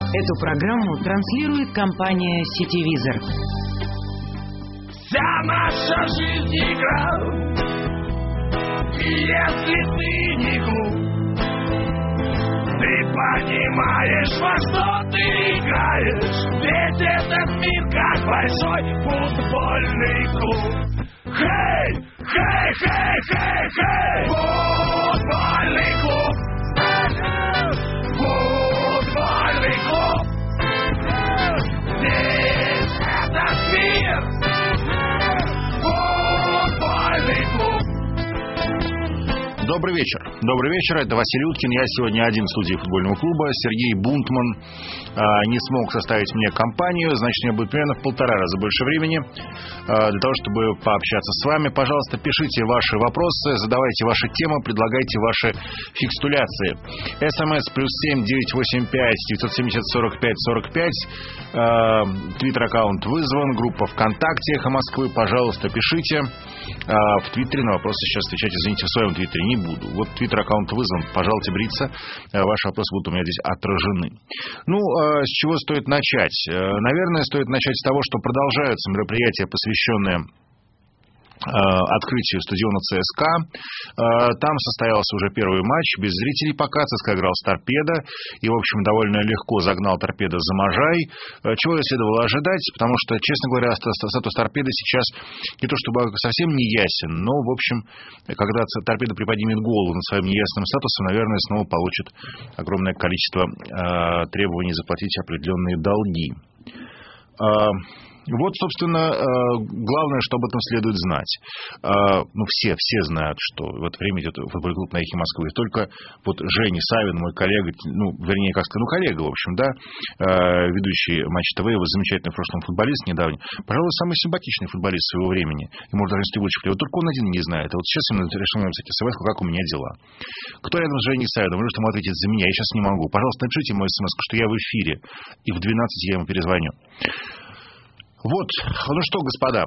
Эту программу транслирует компания «Сетевизор». Вся наша жизнь игра, и если ты не глуп, ты понимаешь, во что ты играешь, ведь этот мир как большой футбольный клуб. Хей, хей, хей, хей, хей, футбольный клуб. Футбольный клуб. Здесь этот мир. Футбольный клуб. Добрый вечер. Добрый вечер. Это Василий Уткин. Я сегодня один в студии футбольного клуба. Сергей Бунтман не смог составить мне компанию. Значит, у меня будет примерно в 1,5 раза больше времени для того, чтобы пообщаться с вами. Пожалуйста, пишите ваши вопросы, задавайте ваши темы, предлагайте ваши фикстуляции. СМС +7 985 970 45 45. Твиттер-аккаунт вызван. Группа ВКонтакте «Эхо Москвы». Пожалуйста, пишите. В Твиттере на вопросы сейчас отвечать, извините, в своем Твиттере не буду. Вот Твиттер-аккаунт вызван. Пожалуйте бриться. Ваши вопросы будут у меня здесь отражены. Ну, с чего стоит начать? Наверное, стоит начать с того, что продолжаются мероприятия, посвященные открытию стадиона ЦСКА. Там состоялся уже первый матч без зрителей пока. ЦСКА играл с Торпедо и, в общем, довольно легко загнал Торпедо за Можай. Чего и следовало ожидать, потому что, честно говоря, статус Торпедо сейчас не то чтобы совсем не ясен, но, в общем, когда Торпедо приподнимет голову над своим неясным статусом, наверное, снова получит огромное количество требований заплатить определенные долги. Вот, собственно, главное, что об этом следует знать. Ну, все знают, что в это время идет футбольный клуб на «Эхе Москвы». Только вот Женя Савин, мой коллега, вернее, как сказать, коллега, в общем, да, ведущий Матч ТВ, его замечательный в прошлом футболист недавний, пожалуй, самый симпатичный футболист своего времени. И, может, даже Стивольчик, вот только он один не знает. А вот сейчас именно решил написать СМС, как у меня дела. Кто рядом с Женей Савином? Вы что ему ответить за меня? Я сейчас не могу. Пожалуйста, напишите ему СМС, что я в эфире. И в 12 я ему перезвоню. Вот, ну что, господа,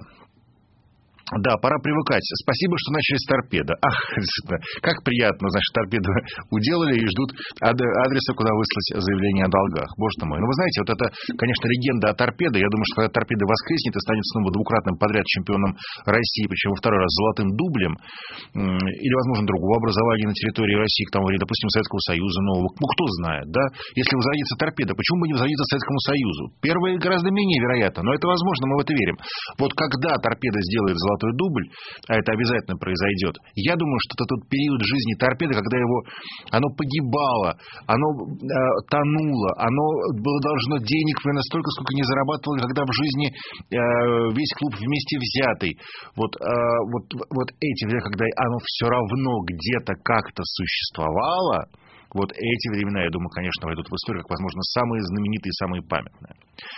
да, пора привыкать. Спасибо, что начали с Торпедо. Ах, действительно, как приятно, значит, Торпедо уделали и ждут адреса, куда выслать заявление о долгах. Боже ты мой. Ну, вы знаете, вот это, конечно, легенда о Торпедо. Я думаю, что когда Торпедо воскреснет и станет снова двукратным подряд чемпионом России, причем во второй раз золотым дублем, или, возможно, другого образования на территории России, к тому времени, допустим, Советского Союза нового. Ну, кто знает, да? Если возродится Торпедо, почему бы не возродиться Советскому Союзу? Первое гораздо менее вероятно, но это возможно, мы в это верим. Вот когда Торпедо сделает золотой дубль, а это обязательно произойдет, я думаю, что это тот период жизни Торпедо, когда оно погибало, оно тонуло, оно было должно денег примерно столько, сколько не зарабатывало никогда в жизни весь клуб вместе взятый. Вот эти времена, когда оно все равно где-то как-то существовало, вот эти времена, я думаю, конечно, войдут в историю, как, возможно, самые знаменитые, самые памятные.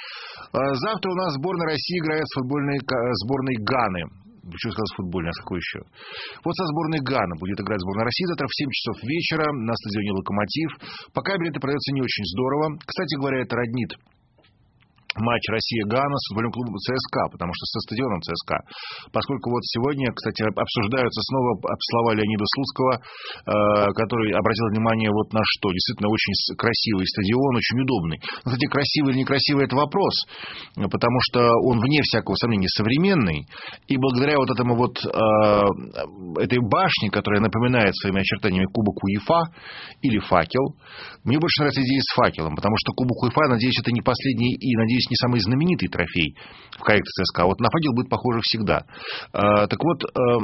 Завтра у нас сборная России играет с сборной Ганы. Почему сказал футбольный, а какой еще? Вот со сборной Ганы будет играть сборная России завтра в 7 часов вечера на стадионе «Локомотив». Пока билеты продаются не очень здорово. Кстати говоря, это роднит матч Россия-Гана с футбольным клубом ЦСКА, потому что со стадионом ЦСКА. Поскольку вот сегодня, кстати, обсуждаются снова слова Леонида Слуцкого, который обратил внимание вот на что. Действительно, очень красивый стадион, очень удобный. Но, кстати, красивый или некрасивый — это вопрос, потому что он, вне всякого сомнения, современный. И благодаря вот этому вот этой башне, которая напоминает своими очертаниями кубок УЕФА или факел, мне больше нравится идея с факелом, потому что кубок УЕФА, надеюсь, это не последний и, надеюсь, не самый знаменитый трофей в коллекции ЦСКА. Вот на факел будет похоже всегда. Так вот,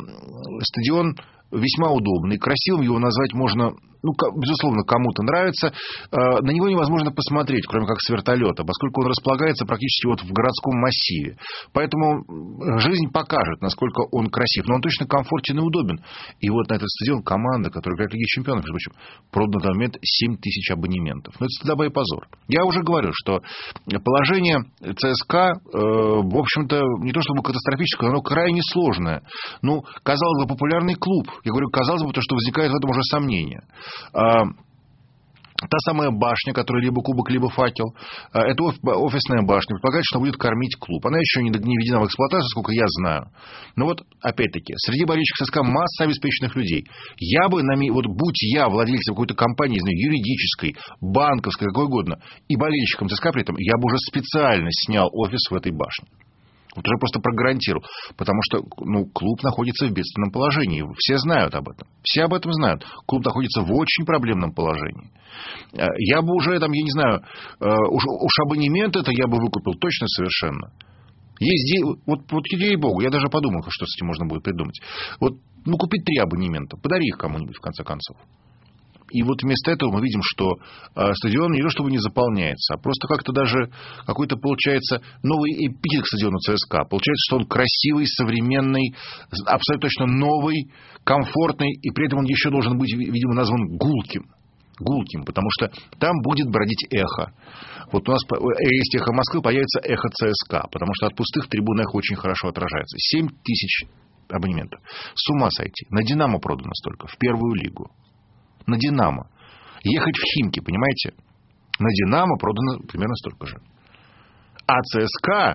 стадион весьма удобный, красивым его назвать можно, безусловно, кому-то нравится. На него невозможно посмотреть, кроме как с вертолета, поскольку он располагается практически вот в городском массиве. Поэтому жизнь покажет, насколько он красив. Но он точно комфортен и удобен. И вот на этот стадион команда, которая играет в Лиге Чемпионов, между прочим, продано на данный момент 7 тысяч абонементов. Но это стыдоба и позор. Я уже говорю, что положение ЦСКА, в общем-то, не то чтобы катастрофическое, но оно крайне сложное. Казалось бы, популярный клуб. Я говорю, казалось бы, то, что возникает в этом уже сомнение. Та самая башня, которая либо кубок, либо факел, это офисная башня. Предполагает, что будет кормить клуб. Она еще не введена в эксплуатацию, сколько я знаю. Но вот, опять-таки, среди болельщиков ЦСКА масса обеспеченных людей. Я бы, вот будь я владельцем какой-то компании, не знаю, юридической, банковской, какой угодно, и болельщиком ЦСКА при этом, я бы уже специально снял офис в этой башне. Вот уже просто прогарантировал. Потому что клуб находится в бедственном положении. Все знают об этом. Все об этом знают. Клуб находится в очень проблемном положении. Я бы уже, я не знаю, уж абонемент это я бы выкупил точно совершенно. Есть, вот ей-богу, я даже подумал, что с этим можно будет придумать. Вот, купить 3 абонемента, подари их кому-нибудь, в конце концов. И вот вместо этого мы видим, что стадион не то чтобы не заполняется, а просто как-то даже какой-то получается новый эпитет к стадиону ЦСКА. Получается, что он красивый, современный, абсолютно точно новый, комфортный, и при этом он еще должен быть, видимо, назван гулким. Гулким, потому что там будет бродить эхо. Вот у нас есть эхо Москвы, появится эхо ЦСКА, потому что от пустых трибун эхо очень хорошо отражается. 7 тысяч абонементов. С ума сойти. На «Динамо» продано столько, в первую лигу. На «Динамо». Ехать в Химки, понимаете? На «Динамо» продано примерно столько же. А ЦСКА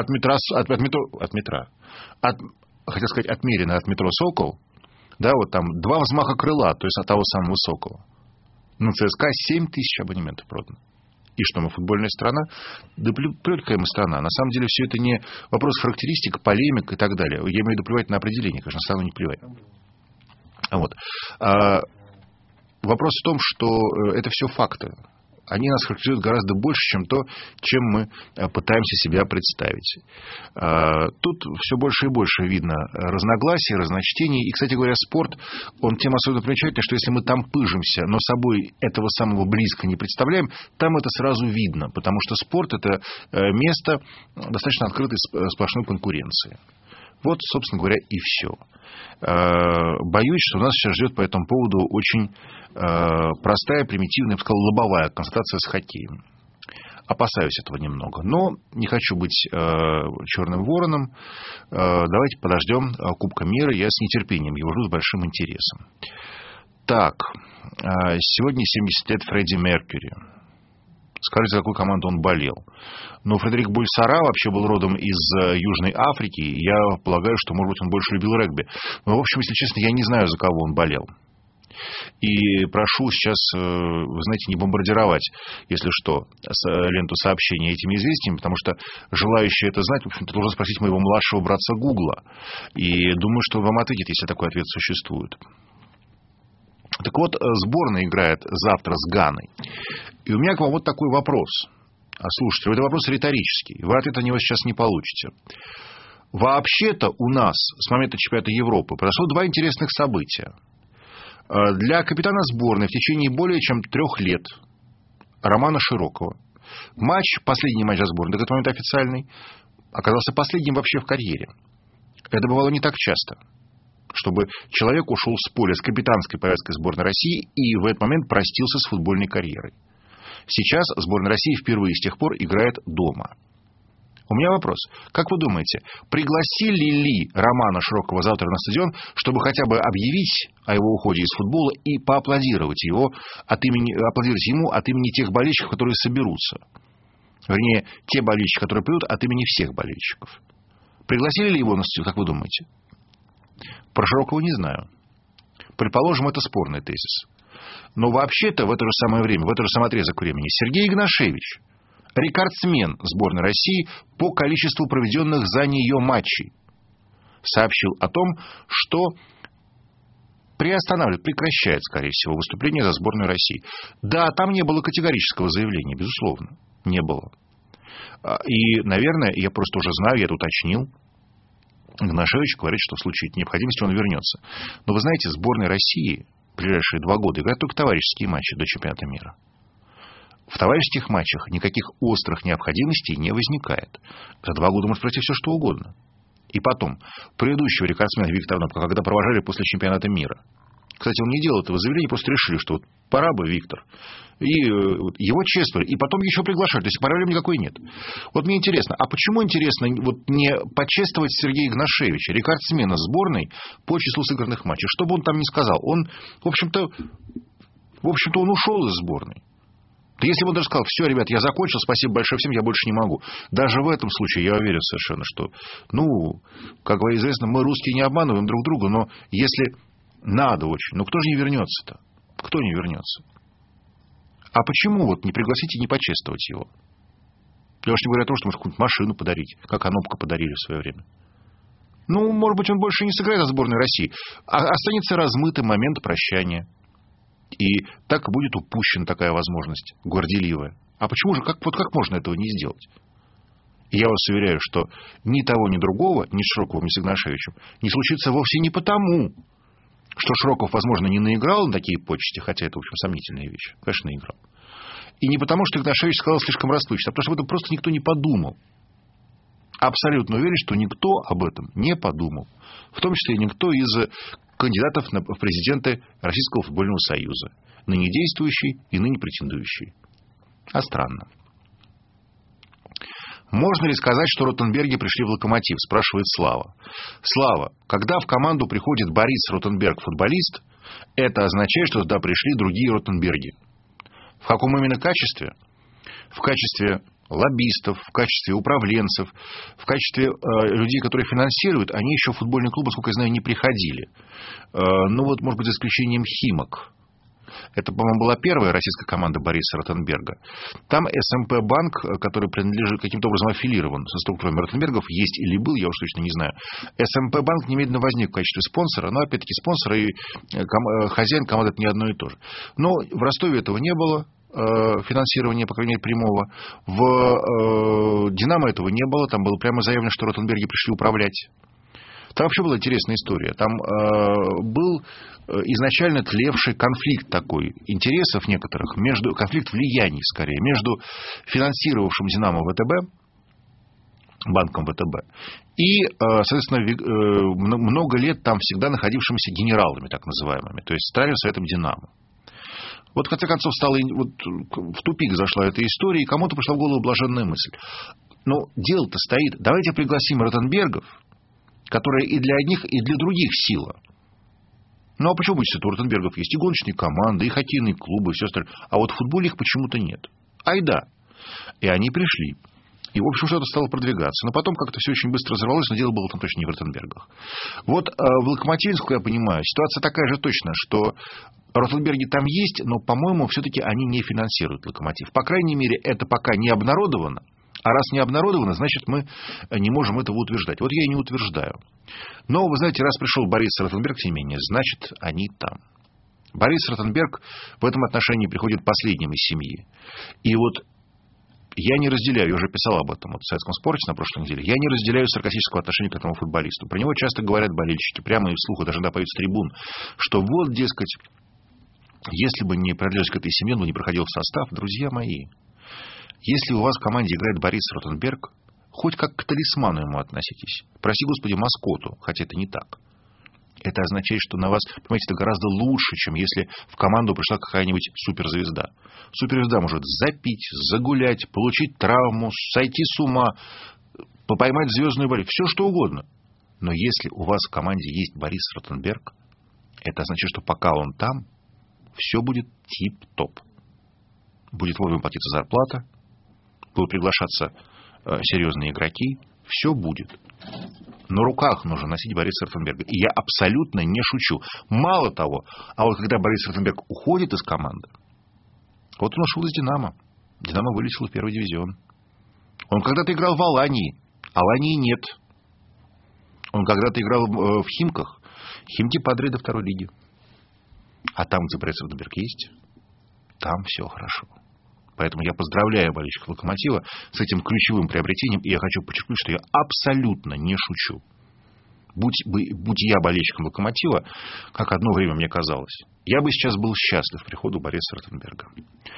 хотел сказать, отмерено от метро «Сокол», да, вот там 2 взмаха крыла, то есть от того самого высокого. На ЦСКА 7 тысяч абонементов продано. И что, мы футбольная страна? Да плюнь какая мы страна. На самом деле все это не вопрос характеристик, полемик и так далее. Я имею в виду плевать на определение, конечно, страну не плевать. Вот. Вопрос в том, что это все факты. Они нас характеризуют гораздо больше, чем то, чем мы пытаемся себя представить. Тут все больше и больше видно разногласий, разночтений. И, кстати говоря, спорт, он тем особенно примечательный, что если мы там пыжимся, но собой этого самого близко не представляем, там это сразу видно. Потому что спорт – это место достаточно открытой сплошной конкуренции. Вот, собственно говоря, и все. Боюсь, что нас сейчас ждет по этому поводу очень простая, примитивная, я бы сказал, лобовая констатация с хоккеем. Опасаюсь этого немного. Но не хочу быть черным вороном. Давайте подождем Кубка мира. Я с нетерпением его жду, с большим интересом. Так, сегодня 70 лет Фредди Меркьюри. Скажите, за какую команду он болел. Но Фредерик Больсара вообще был родом из Южной Африки. Я полагаю, что, может быть, он больше любил регби. Но, в общем, если честно, я не знаю, за кого он болел. И прошу сейчас, вы знаете, не бомбардировать, если что, ленту сообщений этими известиями, потому что желающие это знать, в общем-то, должен спросить моего младшего братца Гугла. И думаю, что он вам ответит, если такой ответ существует. Так вот, сборная играет завтра с Ганой. И у меня к вам вот такой вопрос. Слушайте, это вопрос риторический. Вы ответа на него сейчас не получите. Вообще-то у нас с момента чемпионата Европы произошло 2 интересных события. Для капитана сборной в течение более чем 3 лет Романа Широкова последний матч за сборную, до этого момента официальный, оказался последним вообще в карьере. Это бывало не так часто, чтобы человек ушел с поля с капитанской повязкой сборной России и в этот момент простился с футбольной карьерой. Сейчас сборная России впервые с тех пор играет дома. У меня вопрос. Как вы думаете, пригласили ли Романа Широкова завтра на стадион, чтобы хотя бы объявить о его уходе из футбола и поаплодировать ему от имени тех болельщиков, которые соберутся? Вернее, те болельщики, которые придут от имени всех болельщиков. Пригласили ли его на стадион, как вы думаете? Про Широкова не знаю. Предположим, это спорный тезис. Но вообще-то в это же самое время, в этот же самый отрезок времени Сергей Игнашевич, рекордсмен сборной России по количеству проведенных за нее матчей, сообщил о том, что прекращает, скорее всего, выступление за сборную России. Да, там не было категорического заявления, безусловно, не было. И, наверное, я просто уже знаю, я это уточнил, Игнашевич говорит, что в случае необходимости он вернется. Но вы знаете, сборная России в ближайшие 2 года играет только товарищеские матчи до чемпионата мира. В товарищеских матчах никаких острых необходимостей не возникает. За 2 года может пройти все, что угодно. И потом, предыдущего рекордсмена Виктора Нопка, когда провожали после чемпионата мира. Кстати, он не делал этого заявления, просто решили, что вот пора бы, Виктор. И его чествовали, и потом еще приглашали. То есть параллели никакой нет. Вот мне интересно, а почему интересно вот не почествовать Сергея Игнашевича, рекордсмена сборной по числу сыгранных матчей? Что бы он там ни сказал, он, в общем-то, В общем-то, он ушел из сборной. Если бы он даже сказал: все, ребят, я закончил, спасибо большое всем, я больше не могу. Даже в этом случае я уверен совершенно, что, как известно, мы, русские, не обманываем друг друга, но если надо очень, кто же не вернется-то? Кто не вернется? А почему не пригласить и не почествовать его? Я уж не говорю о том, что может какую-нибудь машину подарить, как Анопка подарили в свое время. Может быть, он больше не сыграет за сборную России, а останется размытым момент прощания. И так будет упущена такая возможность, горделивая. А почему же, как можно этого не сделать? И я вас уверяю, что ни того, ни другого, ни с Широковым, ни с Игнашевичем не случится вовсе не потому, что Широков, возможно, не наиграл на такие почести, хотя это, в общем, сомнительная вещь. Конечно, наиграл. И не потому, что Игнашевич сказал слишком расплывчато, а потому что об этом просто никто не подумал. Абсолютно уверен, что никто об этом не подумал. В том числе никто из кандидатов в президенты Российского футбольного союза. Ныне действующий и ныне претендующий. А странно. Можно ли сказать, что Ротенберги пришли в «Локомотив», спрашивает Слава. Слава, когда в команду приходит Борис Ротенберг, футболист, это означает, что туда пришли другие Ротенберги. В каком именно качестве? В качестве лоббистов, в качестве управленцев, в качестве людей, которые финансируют, они еще в футбольный клуб, насколько я знаю, не приходили. Может быть, за исключением «Химок». Это, по-моему, была первая российская команда Бориса Ротенберга. Там СМП-банк, который принадлежит, каким-то образом аффилирован со структурами Ротенбергов, есть или был, я уж точно не знаю. СМП-банк немедленно возник в качестве спонсора, но, опять-таки, спонсор и хозяин команды — это не одно и то же. Но в Ростове этого не было. Финансирования, по крайней мере, прямого. В «Динамо» этого не было. Там было прямо заявлено, что Ротенберги пришли управлять. Там вообще была интересная история. Там был изначально тлевший конфликт такой интересов некоторых, конфликт влияний, скорее, между финансировавшим «Динамо» ВТБ, банком ВТБ, и, соответственно, много лет там всегда находившимися генералами, так называемыми, то есть Центральным советом «Динамо». В конце концов, в тупик зашла эта история, и кому-то пришла в голову блаженная мысль. Но дело-то стоит. Давайте пригласим Ротенбергов, которые и для одних, и для других сила. А почему будет, что у Ротенбергов есть и гоночные команды, и хоккейные клубы, и все остальное. А в футболе их почему-то нет. Айда. И они пришли. И, в общем, что-то стало продвигаться. Но потом как-то все очень быстро взорвалось, но дело было там точно не в Ротенбергах. В «Локомотиве», насколько я понимаю, ситуация такая же точно, что Ротенберги там есть, но, по-моему, все-таки они не финансируют «Локомотив». По крайней мере, это пока не обнародовано. А раз не обнародовано, значит, мы не можем этого утверждать. Я и не утверждаю. Но, вы знаете, раз пришел Борис Ротенберг, тем не менее, значит, они там. Борис Ротенберг в этом отношении приходит последним из семьи. И я не разделяю, я уже писал об этом в «Советском спорте» на прошлой неделе, я не разделяю саркастического отношения к этому футболисту. Про него часто говорят болельщики, прямо и вслух, даже поют с трибун, что дескать, если бы не принадлежность к этой семье, он бы не проходил в состав. Друзья мои, если у вас в команде играет Борис Ротенберг, хоть как к талисману ему относитесь. Прости господи, маскоту, хотя это не так. Это означает, что на вас, понимаете, это гораздо лучше, чем если в команду пришла какая-нибудь суперзвезда. Суперзвезда может запить, загулять, получить травму, сойти с ума, поймать звездную болезнь, все что угодно. Но если у вас в команде есть Борис Ротенберг, это означает, что пока он там, все будет тип-топ. Будет вовремя платиться зарплата, будут приглашаться серьезные игроки, все будет. На руках нужно носить Бориса Ротенберга. И я абсолютно не шучу. Мало того, когда Борис Ротенберг уходит из команды, он ушел из «Динамо». «Динамо» вылетело в первый дивизион. Он когда-то играл в «Алании». «Алании» нет. Он когда-то играл в «Химках». «Химки» падали до второй лиги. А там, где Борис Ротенберг есть, там все хорошо. Поэтому я поздравляю болельщиков «Локомотива» с этим ключевым приобретением. И я хочу подчеркнуть, что я абсолютно не шучу. Будь я болельщиком «Локомотива», как одно время мне казалось, я бы сейчас был счастлив приходу Бориса Ротенберга.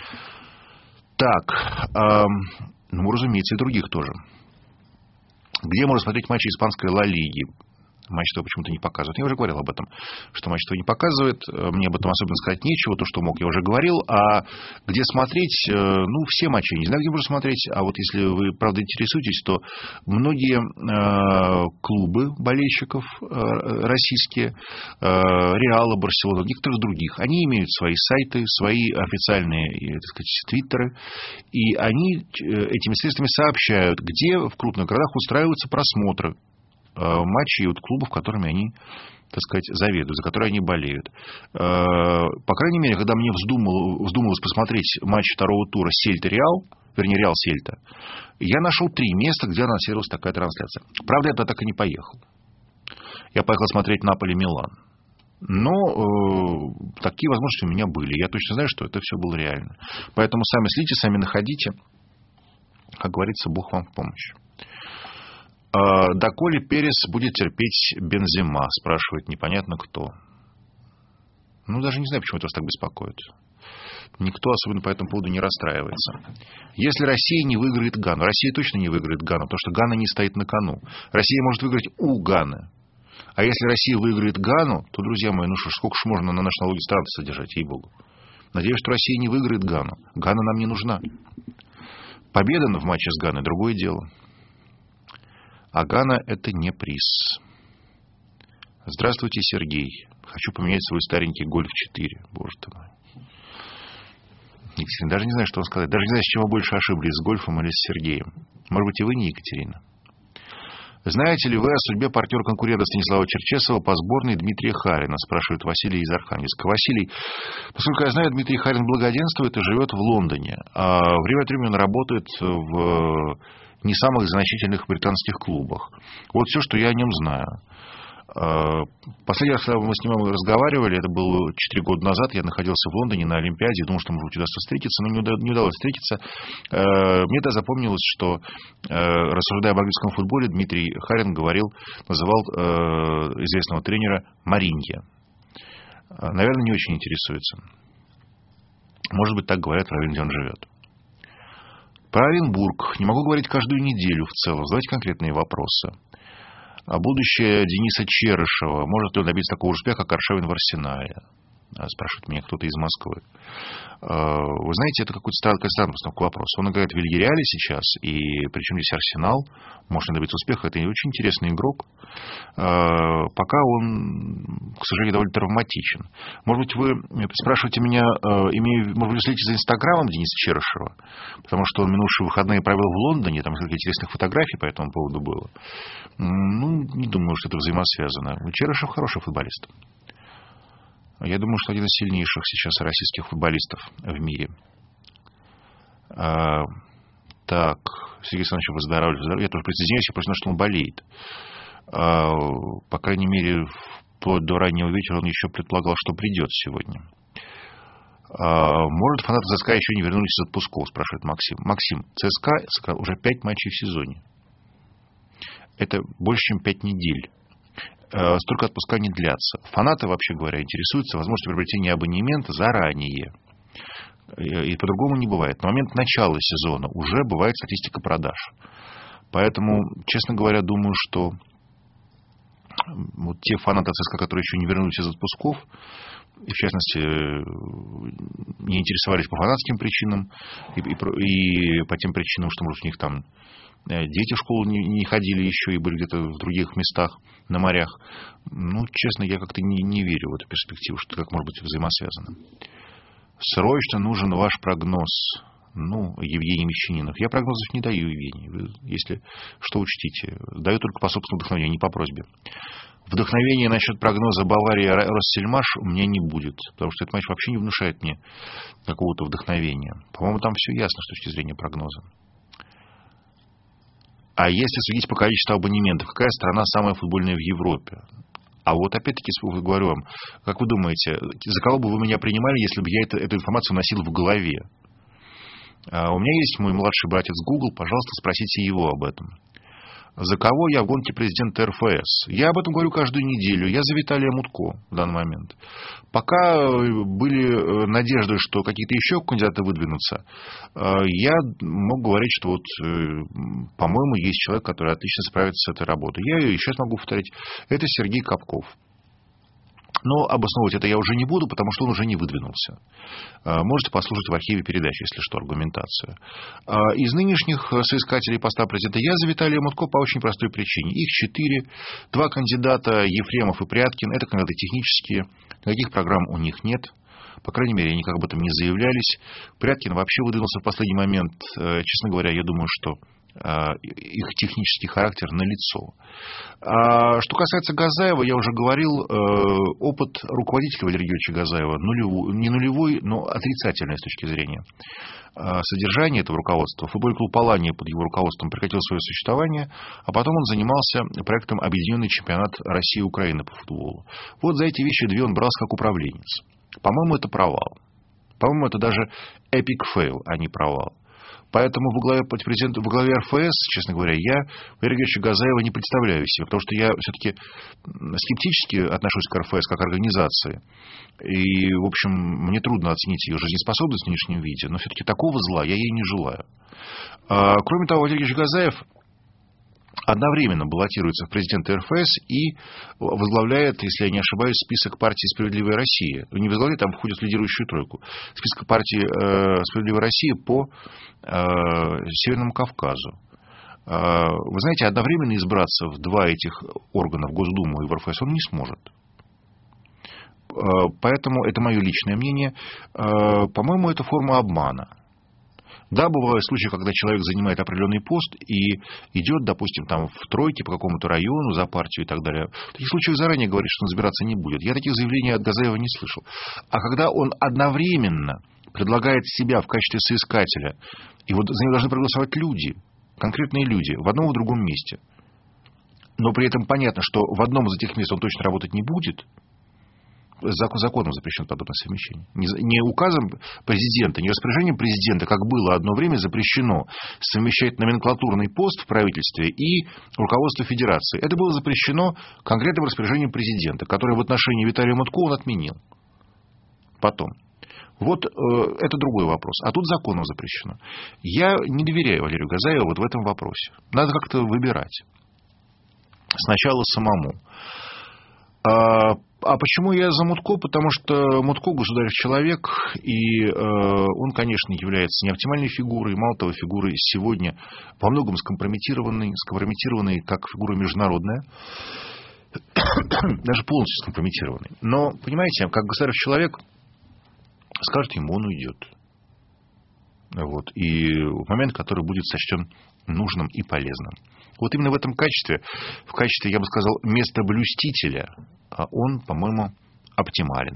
Так, разумеется, и других тоже. Где можно смотреть матчи испанской Ла Лиги? Матч ТВ почему-то не показывает. Я уже говорил об этом, что Матч ТВ не показывает. Мне об этом особенно сказать нечего. То, что мог, я уже говорил. А где смотреть? Ну, все матчи я не знаю, где можно смотреть. А вот если вы, правда, интересуетесь, то многие клубы болельщиков российские, Реала, Барселона, некоторых других, они имеют свои сайты, свои официальные, так сказать, твиттеры. И они этими средствами сообщают, где в крупных городах устраиваются просмотры матчей от клубов, которыми они, так сказать, заведуют, за которые они болеют. По крайней мере, когда мне вздумалось посмотреть матч второго тура Сельта-Реал, вернее, Реал-Сельта, я нашел 3 места, где анонсировалась такая трансляция. Правда, я туда так и не поехал. Я поехал смотреть Наполи-Милан. Но такие возможности у меня были. Я точно знаю, что это все было реально. Поэтому сами следите, сами находите. Как говорится, Бог вам в помощь. Доколе Перес будет терпеть Бензема, спрашивает непонятно кто. Ну, даже не знаю, почему это вас так беспокоит. Никто особенно по этому поводу не расстраивается. Если Россия не выиграет Гану, Россия точно не выиграет Гану, потому что Гана не стоит на кону. Россия может выиграть у Ганы. А если Россия выиграет Гану, то, друзья мои, ну что ж, сколько ж можно на наши налоги страны содержать, ей-богу. Надеюсь, что Россия не выиграет Гану. Гана нам не нужна. Победа в матче с Ганой — другое дело. А Гана — это не приз. Здравствуйте, Сергей. Хочу поменять свой старенький Гольф-4. Боже ты мой. Екатерина, даже не знаю, что вам сказать. Даже не знаю, с чего больше ошиблись, с Гольфом или с Сергеем. Может быть, и вы не Екатерина. Знаете ли вы о судьбе партнера-конкурента Станислава Черчесова по сборной Дмитрия Харина? Спрашивает Василий из Архангельска. Василий, поскольку я знаю, Дмитрий Харин благоденствует и живет в Лондоне. А время от времени он работает в не самых значительных британских клубах. Вот все, что я о нем знаю. Последний раз, когда мы с ним разговаривали, это было 4 года назад, я находился в Лондоне на Олимпиаде, думал, что, может быть, удастся встретиться, но не удалось встретиться. Мне тогда запомнилось, что, рассуждая об английском футболе, Дмитрий Харин называл известного тренера Маринья. Наверное, не очень интересуется. Может быть, так говорят в районе, где он живет. Про Оренбург. Не могу говорить каждую неделю в целом. Задавайте конкретные вопросы. А будущее Дениса Черышева. Может ли он добиться такого же успеха, как Аршавин в Арсенале? Спрашивает меня кто-то из Москвы. Вы знаете, это какой-то странный вопрос. Он играет в Вильяреале сейчас, и причем здесь Арсенал. Может ли добиться успеха? Это очень интересный игрок. Пока он, к сожалению, довольно травматичен. Может быть, вы спрашиваете меня, может быть, следите за Инстаграмом Дениса Черышева? Потому что он минувшие выходные провел в Лондоне, там несколько интересных фотографий по этому поводу было. Ну, не думаю, что это взаимосвязано. Черышев хороший футболист. Я думаю, что один из сильнейших сейчас российских футболистов в мире. Так, Сергей Александрович выздоравливает. Я тоже присоединяюсь, я просто знаю, что он болеет. По крайней мере, вплоть до раннего вечера он еще предполагал, что придет сегодня. Может, фанаты ЦСКА еще не вернулись из отпусков, спрашивает Максим. Максим, ЦСКА сыграл уже 5 матчей в сезоне. Это больше, чем 5 недель. Столько отпуска не длятся. Фанаты, вообще говоря, интересуются возможностью приобретения абонемента заранее. И по-другому не бывает. На момент начала сезона уже бывает статистика продаж. Поэтому, честно говоря, думаю, что вот те фанаты ЦСКА, которые еще не вернулись из отпусков, и в частности не интересовались по фанатским причинам, и по тем причинам, что, может, у них там дети в школу не ходили еще и были где-то в других местах, на морях. Ну, честно, я как-то не верю в эту перспективу, что это как может быть взаимосвязано. Срочно нужен ваш прогноз. Ну, Евгений Мещанинов. Я прогнозов не даю, Евгений. Вы, если что, учтите. Даю только по собственному вдохновению, не по просьбе. Вдохновения насчет прогноза Бавария-Россельмаш у меня не будет. Потому что этот матч вообще не внушает мне какого-то вдохновения. По-моему, там все ясно с точки зрения прогноза. А если судить по количеству абонементов, какая страна самая футбольная в Европе? А вот опять-таки говорю вам, как вы думаете, за кого бы вы меня принимали, если бы я эту информацию носил в голове? У меня есть мой младший братец Google, пожалуйста, спросите его об этом. За кого я в гонке президента РФС? Я об этом говорю каждую неделю. Я за Виталия Мутко в данный момент. Пока были надежды, что какие-то еще кандидаты выдвинутся, я мог говорить, что вот, по-моему, есть человек, который отлично справится с этой работой. Я ее и сейчас могу повторить. Это Сергей Капков. Но обосновывать это я уже не буду, потому что он уже не выдвинулся. Можете послушать в архиве передач, если что, аргументацию. Из нынешних соискателей поста президента я за Виталия Мутко по очень простой причине. Их 4. 2 кандидата, Ефремов и Пряткин. Это кандидаты технические. Никаких программ у них нет. По крайней мере, они как бы там не заявлялись. Пряткин вообще выдвинулся в последний момент. Честно говоря, я думаю, что их технический характер налицо. Что касается Газаева, я уже говорил, опыт руководителя Валерия Георгиевича Газаева не нулевой, но отрицательный с точки зрения содержания этого руководства. Футбольный клуб «Алания» под его руководством прекратил свое существование, а потом он занимался проектом «Объединенный чемпионат России и Украины по футболу». Вот за эти вещи 2 он брался как управленец. По-моему, это провал. По-моему, это даже эпик фейл, а не провал. Поэтому во главе РФС, честно говоря, я Валерия Георгиевича Газаева не представляю себе, потому что я все-таки скептически отношусь к РФС как к организации. И, в общем, мне трудно оценить ее жизнеспособность в нынешнем виде, но все-таки такого зла я ей не желаю. Кроме того, Валерий Георгиевич Газаев одновременно баллотируется в президенты РФС и возглавляет, если я не ошибаюсь, список партии «Справедливая Россия». Не возглавляет, там входит в лидирующую тройку. Список партии «Справедливая Россия» по Северному Кавказу. Вы знаете, одновременно избраться в 2 этих органа, в Госдуму и в РФС, он не сможет. Поэтому это мое личное мнение. По-моему, это форма обмана. Да, бывают случаи, когда человек занимает определенный пост и идет, допустим, там в тройке по какому-то району за партию и так далее. В таких случаях заранее говорит, что он избираться не будет. Я таких заявлений от Газаева не слышал. А когда он одновременно предлагает себя в качестве соискателя, и вот за него должны проголосовать люди, конкретные люди, в одном и в другом месте, но при этом понятно, что в одном из этих мест он точно работать не будет, законом запрещено подобное совмещение. Не указом президента, не распоряжением президента, как было одно время запрещено совмещать номенклатурный пост в правительстве и руководство федерации. Это было запрещено конкретным распоряжением президента, которое в отношении Виталия Мутко он отменил. Потом. Вот это другой вопрос. А тут законом запрещено. Я не доверяю Валерию Газаеву вот в этом вопросе. Надо как-то выбирать. Сначала самому. А почему я за Мутко? Потому что Мутко государев человек, и он, конечно, является не оптимальной фигурой, мало того, фигурой сегодня во многом скомпрометированной как фигура международная, даже полностью скомпрометированной. Но, понимаете, как государев человек, скажет ему, он уйдет. Вот. И в момент, который будет сочтен нужным и полезным. Вот именно в этом качестве, я бы сказал, местоблюстителя, он, по-моему, оптимален.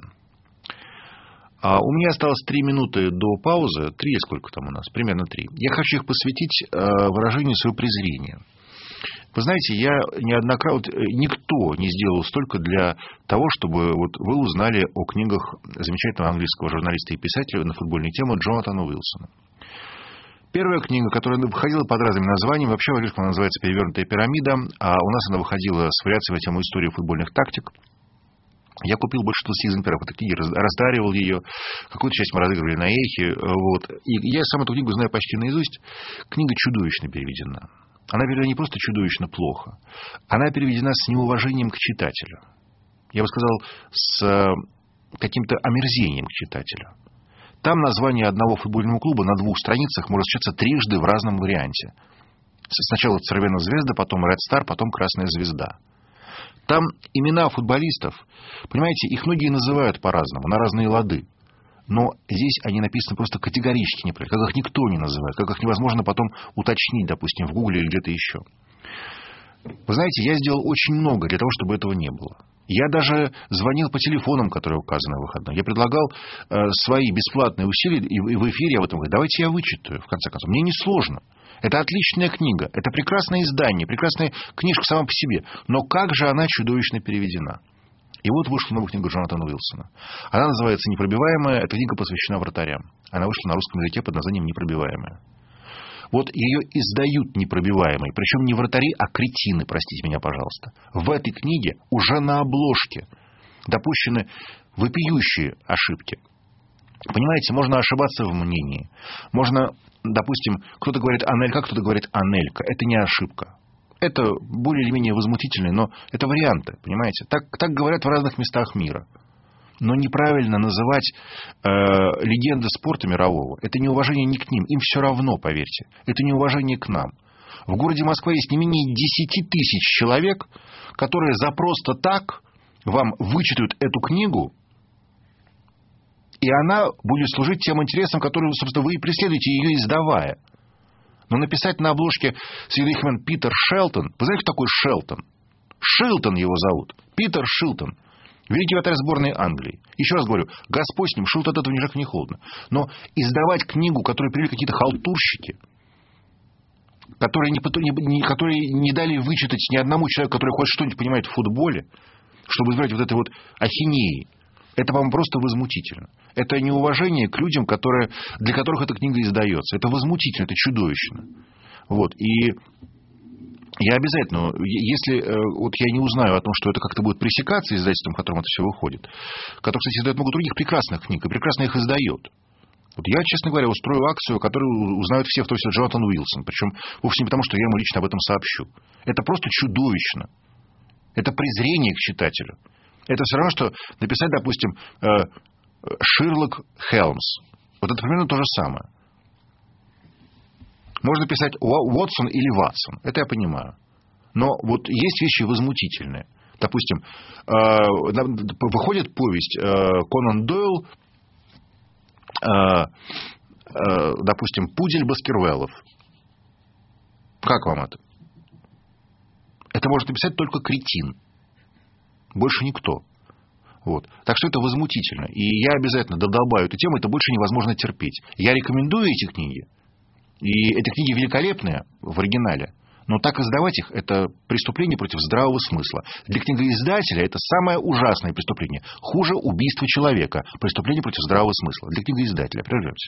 У меня осталось 3 минуты до паузы. 3 или сколько там у нас? Примерно 3. Я хочу их посвятить выражению своего презрения. Вы знаете, я неоднократно... Никто не сделал столько для того, чтобы вот вы узнали о книгах замечательного английского журналиста и писателя на футбольные темы Джонатана Уилсона. Первая книга, которая выходила под разными названиями, вообще в английском она называется «Перевернутая пирамида», а у нас она выходила с вариацией на тему истории футбольных тактик. Я купил больше 20 экземпляров этой книги, раздаривал ее, какую-то часть мы разыгрывали на эхе. Вот. И я сам эту книгу знаю почти наизусть. Книга чудовищно переведена. Она переведена не просто чудовищно плохо, она переведена с неуважением к читателю. Я бы сказал, с каким-то омерзением к читателю. Там название одного футбольного клуба на 2 страницах может встречаться трижды в разном варианте. Сначала «Цервена звезда», потом «Ред Стар», потом «Красная звезда». Там имена футболистов, понимаете, их многие называют по-разному, на разные лады. Но здесь они написаны просто категорически неправильно, как их никто не называет, как их невозможно потом уточнить, допустим, в Гугле или где-то еще. Вы знаете, я сделал очень много для того, чтобы этого не было. Я даже звонил по телефонам, которые указаны в выходные. Я предлагал свои бесплатные усилия, и в эфире я об этом говорю. Давайте я вычитаю, в конце концов. Мне несложно. Это отличная книга, это прекрасное издание, прекрасная книжка сама по себе. Но как же она чудовищно переведена? И вот вышла новая книга Джонатана Уилсона. Она называется «Непробиваемая». Эта книга посвящена вратарям. Она вышла на русском языке под названием «Непробиваемая». Вот ее издают непробиваемой. Причем не вратари, а кретины, простите меня, пожалуйста. В этой книге уже на обложке допущены вопиющие ошибки. Понимаете, можно ошибаться в мнении. Можно, допустим, кто-то говорит Анелька, кто-то говорит Анелька. Это не ошибка. Это более или менее возмутительно, но это варианты, понимаете. Так говорят в разных местах мира. Но неправильно называть легенды спорта мирового. Это неуважение не к ним. Им все равно, поверьте. Это неуважение к нам. В городе Москва есть не менее 10 тысяч человек, которые за просто так вам вычитают эту книгу, и она будет служить тем интересам, которые, собственно, вы и преследуете, ее издавая. Но написать на обложке «Среди их имен Питер Шелтон». Вы знаете, кто такой Шелтон? Шилтон его зовут. Питер Шилтон. Великий вратарь сборной Англии. Еще раз говорю, Господь с ним, Шилт от этого ни жарко, ни холодно. Но издавать книгу, которую привели какие-то халтурщики, которые не дали вычитать ни одному человеку, который хоть что-нибудь понимает в футболе, чтобы избрать вот этой вот ахинеи, это, по-моему, просто возмутительно. Это неуважение к людям, для которых эта книга издается. Это возмутительно, это чудовищно. Вот. И я обязательно, если вот я не узнаю о том, что это как-то будет пресекаться издательством, в котором это все выходит, который, кстати, издает много других прекрасных книг, и прекрасно их издает. Вот я, честно говоря, устрою акцию, которую узнают все, в том числе Джонатан Уилсон. Причем вовсе не потому, что я ему лично об этом сообщу. Это просто чудовищно. Это презрение к читателю. Это все равно, что написать, допустим, Шерлок Холмс. Вот это примерно то же самое. Можно писать Уотсон или Ватсон. Это я понимаю. Но вот есть вещи возмутительные. Допустим, выходит повесть Конан Дойл, допустим, «Пудель Баскервиллов». Как вам это? Это может написать только кретин. Больше никто. Вот. Так что это возмутительно. И я обязательно додолбаю эту тему. Это больше невозможно терпеть. Я рекомендую эти книги. И эти книги великолепные в оригинале. Но так издавать их — это преступление против здравого смысла. Для книгоиздателя это самое ужасное преступление. Хуже убийства человека. Преступление против здравого смысла. Для книгоиздателя. Прервемся.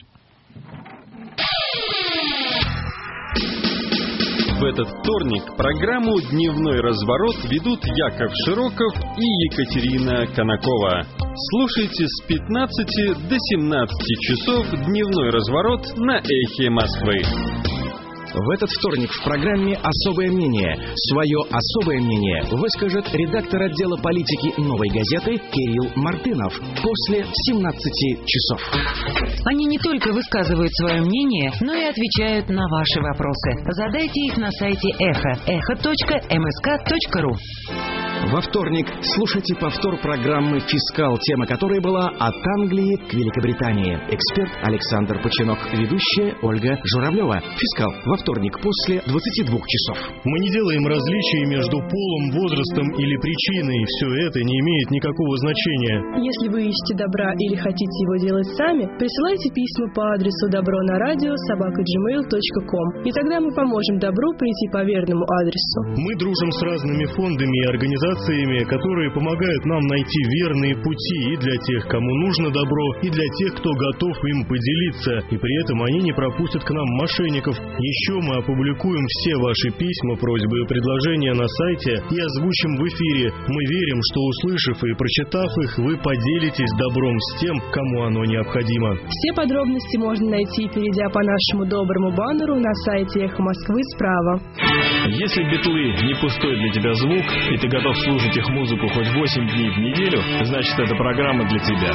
В этот вторник программу «Дневной разворот» ведут Яков Широков и Екатерина Конакова. Слушайте с 15 до 17 часов «Дневной разворот» на Эхе Москвы. В этот вторник в программе «Особое мнение». Свое особое мнение выскажет редактор отдела политики «Новой газеты» Кирилл Мартынов после 17 часов. Они не только высказывают свое мнение, но и отвечают на ваши вопросы. Задайте их на сайте Эхо. echo.msk.ru. Во вторник слушайте повтор программы «Фискал», тема которой была «От Англии к Великобритании». Эксперт Александр Починок, ведущая Ольга Журавлева. «Фискал» во вторник после 22 часов. Мы не делаем различий между полом, возрастом или причиной. Все это не имеет никакого значения. Если вы ищете добра или хотите его делать сами, присылайте письма по адресу добронарадио@gmail.com, и тогда мы поможем добру прийти по верному адресу. Мы дружим с разными фондами и организациями, которые помогают нам найти верные пути и для тех, кому нужно добро, и для тех, кто готов им поделиться, и при этом они не пропустят к нам мошенников. Еще мы опубликуем все ваши письма, просьбы и предложения на сайте и озвучим в эфире. Мы верим, что, услышав и прочитав их, вы поделитесь добром с тем, кому оно необходимо. Все подробности можно найти, перейдя по нашему доброму баннеру на сайте Эхо Москвы справа. Если битлы не пустой для тебя звук, и ты готов слушать их музыку хоть 8 дней в неделю, значит, эта программа для тебя.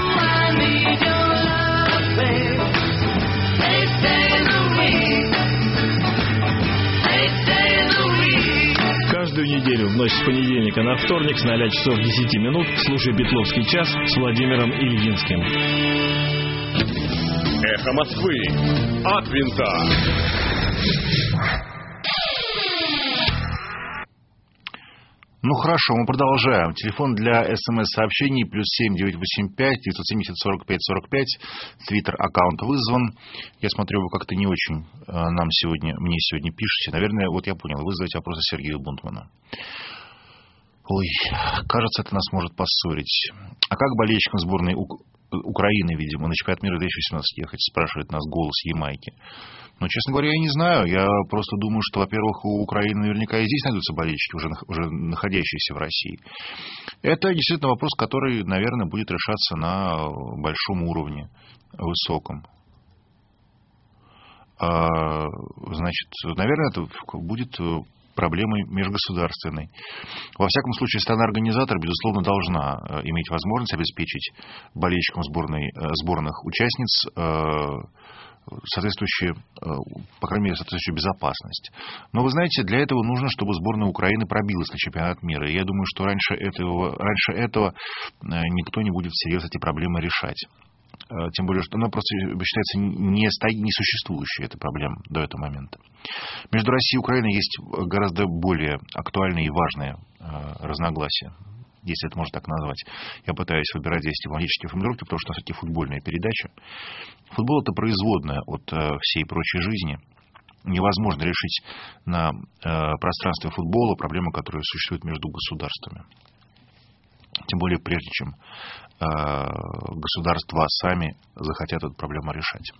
Каждую неделю в ночь с понедельника на вторник с 0 часов 10 минут слушай «Битловский час» с Владимиром Ильинским. Эхо Москвы. От винта. Ну хорошо, мы продолжаем. Телефон для СМС-сообщений +7 985 970 45 45. Твиттер-аккаунт вызван. Я смотрю, вы как-то не очень мне сегодня пишете. Наверное, вот я понял, вы задаете вопросы Сергею Бунтману. Ой, кажется, это нас может поссорить. А как болельщикам сборной Украины, видимо, на чемпионат мира 2018 ехать, спрашивает нас голос Ямайки. Но, честно говоря, я не знаю. Я просто думаю, что, во-первых, у Украины наверняка и здесь найдутся болельщики, уже находящиеся в России. Это действительно вопрос, который, наверное, будет решаться на большом уровне, высоком. Значит, наверное, это будет проблемой межгосударственной. Во всяком случае, страна-организатор, безусловно, должна иметь возможность обеспечить болельщикам сборных участниц соответствующую, по крайней мере, соответствующую безопасность. Но, вы знаете, для этого нужно, чтобы сборная Украины пробилась на чемпионат мира. И я думаю, что раньше этого никто не будет всерьез эти проблемы решать. Тем более, что она просто считается несуществующей, эта проблема до этого момента. Между Россией и Украиной есть гораздо более актуальные и важные разногласия, если это можно так назвать. Я пытаюсь выбирать здесь дипломатические формулировки, потому что все-таки футбольная передача. Футбол — это производная от всей прочей жизни. Невозможно решить на пространстве футбола проблемы, которые существуют между государствами. Тем более, прежде чем государства сами захотят эту проблему решать.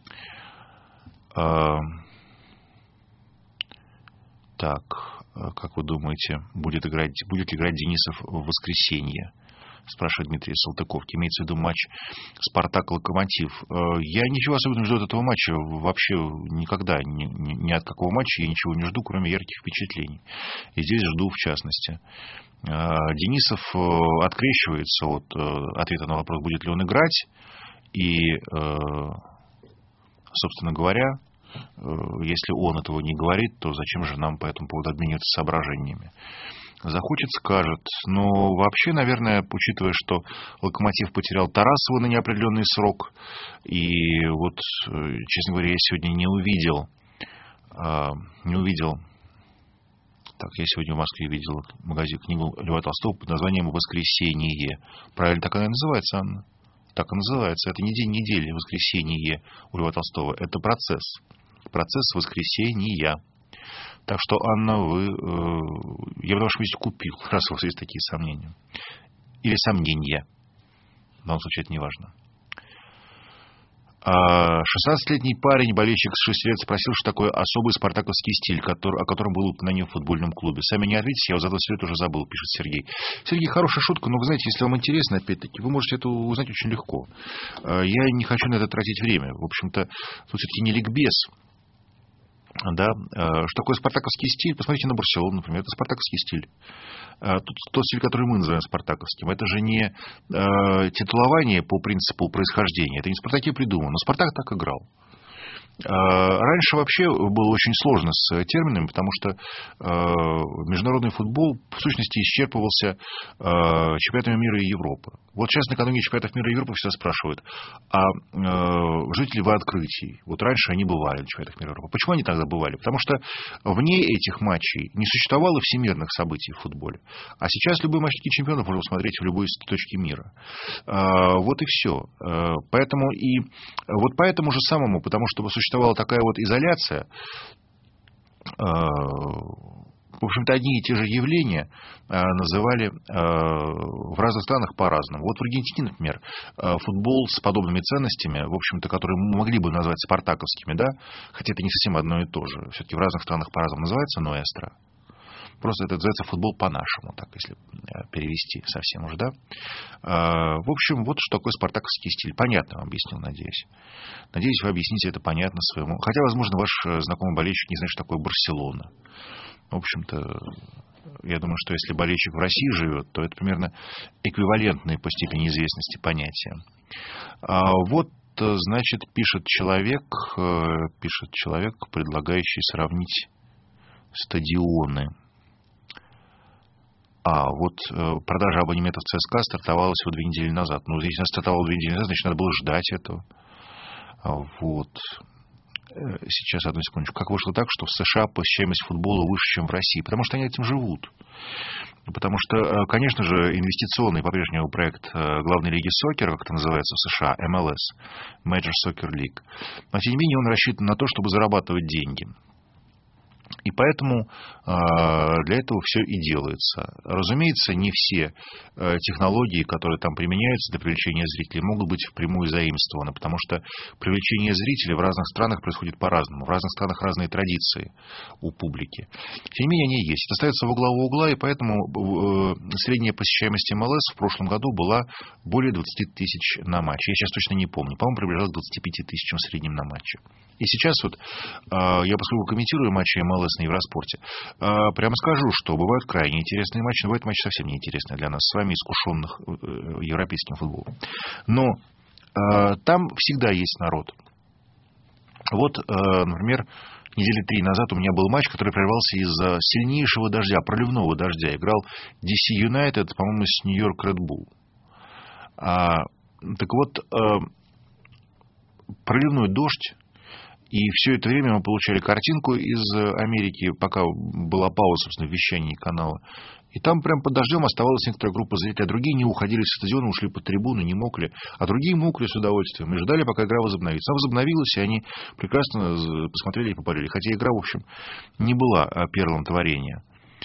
Так, как вы думаете, будет играть Денисов в воскресенье? Спрашивает Дмитрий Салтыков. Имеется в виду матч «Спартак-Локомотив». Я ничего особенного не жду от этого матча. Вообще никогда ни от какого матча я ничего не жду, кроме ярких впечатлений. И здесь жду в частности. Денисов открещивается от ответа на вопрос, будет ли он играть. И, собственно говоря, если он этого не говорит, то зачем же нам по этому поводу обмениваться соображениями? Захочет, скажет. Но вообще, наверное, учитывая, что «Локомотив» потерял Тарасова на неопределенный срок, и вот, честно говоря, я сегодня не увидел. Так, я сегодня в Москве видел книгу Льва Толстого под названием «Воскресенье». Правильно так она и называется, Анна? Так и называется. Это не день недели, воскресенье у Льва Толстого. Это процесс. Процесс воскресения. Так что, Анна, я бы на вашем месте купил, раз у вас есть такие сомнения. Или сомнения. В данном случае это не важно. 16-летний парень, болельщик с 6 лет, спросил, что такое особый спартаковский стиль, о котором было упоминание в футбольном клубе. Сами не ответите, я вот за 20 лет уже забыл, пишет Сергей. Сергей, хорошая шутка, но вы знаете, если вам интересно, опять-таки, вы можете это узнать очень легко. Я не хочу на это тратить время. В общем-то, тут все-таки не ликбез. Да, что такое спартаковский стиль? Посмотрите на Барселону, например, это спартаковский стиль. Тот стиль, который мы называем спартаковским, это же не титулование по принципу происхождения, это не Спартаке придумано, но Спартак так играл. Раньше вообще было очень сложно с терминами, потому что международный футбол в сущности исчерпывался чемпионатами мира и Европы. Вот сейчас накануне чемпионатов мира и Европы всегда спрашивают, а жители вы открытий? Вот раньше они бывали на чемпионатах мира и Европы. Почему они тогда бывали? Потому что вне этих матчей не существовало всемирных событий в футболе. А сейчас любой матч Лиги чемпионов можно смотреть в любой точке мира. Вот и все. Поэтому же самому, потому что существовала такая вот изоляция, в общем-то, одни и те же явления называли в разных странах по-разному. Вот в Аргентине, например, футбол с подобными ценностями, в общем-то, которые мы могли бы назвать спартаковскими, да, хотя это не совсем одно и то же. Все-таки в разных странах по-разному называется ноэстро. Просто это называется футбол по-нашему, так если перевести совсем уже, да. В общем, вот что такое спартаковский стиль. Понятно вам объяснил, надеюсь. Надеюсь, вы объясните это понятно своему. Хотя, возможно, ваш знакомый болельщик не знает, что такое Барселона. В общем-то, я думаю, что если болельщик в России живет, то это примерно эквивалентные по степени известности понятия. Вот, значит, пишет человек, предлагающий сравнить стадионы. Вот продажа абонементов ЦСКА стартовала всего 2 недели назад. Ну, если она стартовала 2 недели назад, значит, надо было ждать этого. Вот. Сейчас, одну секундочку. Как вышло так, что в США посещаемость футбола выше, чем в России? Потому что они этим живут. Потому что, конечно же, инвестиционный по-прежнему проект главной лиги сокера, как это называется в США, MLS, Major Soccer League. Но, тем не менее, он рассчитан на то, чтобы зарабатывать деньги. И поэтому для этого все и делается. Разумеется, не все технологии, которые там применяются для привлечения зрителей, могут быть впрямую заимствованы, потому что привлечение зрителей в разных странах происходит по-разному. В разных странах разные традиции у публики. Тем не менее, они есть. Это ставится во главу угла, и поэтому средняя посещаемость МЛС в прошлом году была более 20 тысяч на матч. Я сейчас точно не помню. По-моему, приближалась к 25 тысячам в среднем на матче. И сейчас вот я, поскольку комментирую матчи МЛС на Евроспорте, прямо скажу, что бывают крайне интересные матчи, но бывают матчи совсем неинтересные для нас с вами, искушенных европейским футболом. Но там всегда есть народ. Вот, например, недели 3 назад у меня был матч, который прервался из-за сильнейшего дождя, проливного дождя. Играл DC United, по-моему, с Нью-Йорк Red Bull. Так вот, проливной дождь. И все это время мы получали картинку из Америки, пока была пауза, собственно, в вещании канала. И там прям под дождем оставалась некоторая группа зрителей, а другие не уходили с стадиона, ушли под трибуны, не мокли. А другие мокли с удовольствием и ждали, пока игра возобновится. Она возобновилась, и они прекрасно посмотрели и попарили. Хотя игра, в общем, не была перлом творения.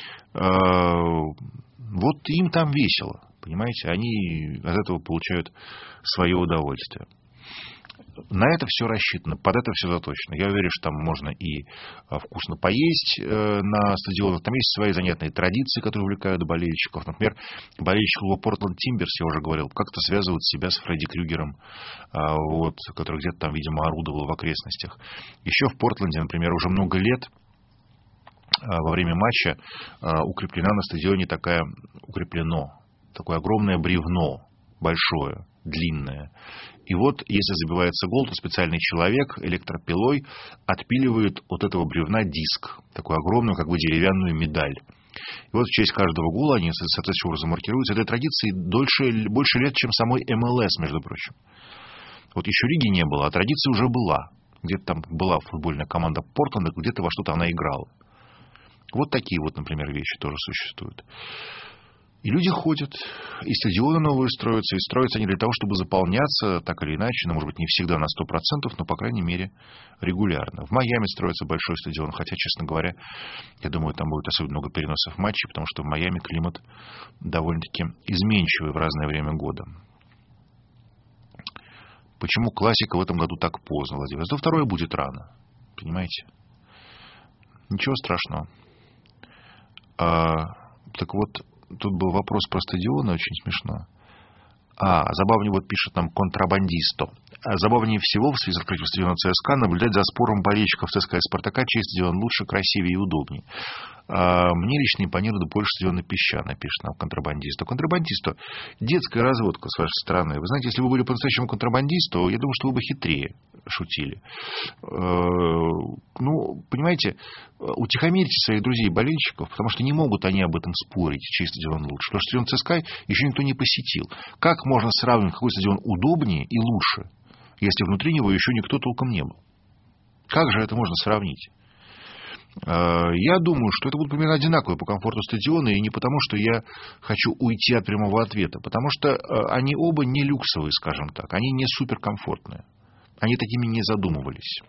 Вот им там весело, понимаете? Они от этого получают свое удовольствие. На это все рассчитано, под это все заточено. Я уверен, что там можно и вкусно поесть на стадионах. Там есть свои занятные традиции, которые увлекают болельщиков. Например, болельщик клуба Portland Timbers, я уже говорил, как-то связывают себя с Фредди Крюгером, вот, который где-то там, видимо, орудовал в окрестностях. Еще в Портленде, например, уже много лет во время матча укреплено такое огромное бревно, большое, длинное. И вот, если забивается гол, то специальный человек электропилой отпиливает от этого бревна диск, такую огромную, как бы деревянную медаль. И вот в честь каждого гола они соответствующим образом маркируются. Этой традиции больше лет, чем самой МЛС, между прочим. Вот еще Риги не было, а традиция уже была. Где-то там была футбольная команда Портленда, где-то во что-то она играла. Вот такие вот, например, вещи тоже существуют. И люди ходят, и стадионы новые строятся, и строятся они для того, чтобы заполняться так или иначе, может быть, не всегда на 100%, но, по крайней мере, регулярно. В Майами строится большой стадион, хотя, честно говоря, я думаю, там будет особенно много переносов матчей, потому что в Майами климат довольно-таки изменчивый в разное время года. Почему классика в этом году так поздно, Владимир? Зато второе будет рано, понимаете? Ничего страшного. Так вот, тут был вопрос про стадионы, очень смешно. Забавнее, вот пишет нам контрабандисто. Забавнее всего в связи с открытием стадиона ЦСКА наблюдать за спором болельщиков ЦСКА и Спартака, чей стадион лучше, красивее и удобнее. Мне лично импонирует больше стадиона Песчаный, пишет нам контрабандисту. Контрабандисту, детская разводка с вашей стороны. Вы знаете, если вы были по-настоящему контрабандисту, я думаю, что вы бы хитрее шутили. Понимаете, утихомирьте своих друзей-болельщиков, потому что не могут они об этом спорить, чей стадион лучше. Потому что стадион ЦСКА еще никто не посетил. Как можно сравнивать, какой стадион удобнее и лучше, если внутри него еще никто толком не был? Как же это можно сравнить? Я думаю, что это будут примерно одинаковые по комфорту стадионы, и не потому, что я хочу уйти от прямого ответа, потому что они оба не люксовые, скажем так, они не суперкомфортные. Они такими не задумывались.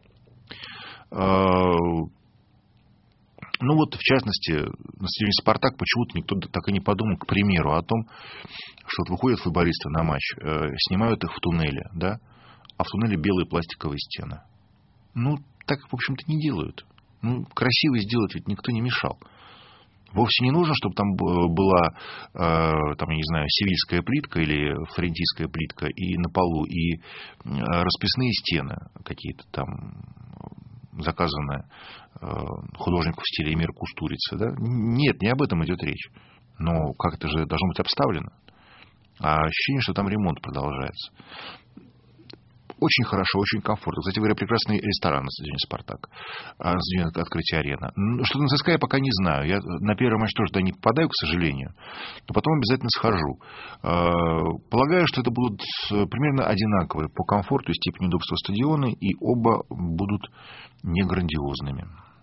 В частности, на стадионе «Спартак» почему-то никто так и не подумал, к примеру, о том, что вот выходят футболисты на матч, снимают их в туннеле, да, а в туннеле белые пластиковые стены. Так, в общем-то, не делают. Красиво сделать ведь никто не мешал. Вовсе не нужно, чтобы там была, севильская плитка или флорентийская плитка и на полу, и расписные стены какие-то там, заказанные художнику в стиле Эмир Кустурицы. Да? Нет, не об этом идет речь. Но как-то же должно быть обставлено. А ощущение, что там ремонт продолжается. Очень хорошо, очень комфортно. Кстати говоря, прекрасный ресторан на стадионе «Спартак», на стадионе «Открытие арены». Что на ЦСКА я пока не знаю. Я на первый матч тоже туда не попадаю, к сожалению. Но потом обязательно схожу. Полагаю, что это будут примерно одинаковые по комфорту и степени удобства стадионы, и оба будут не грандиозными.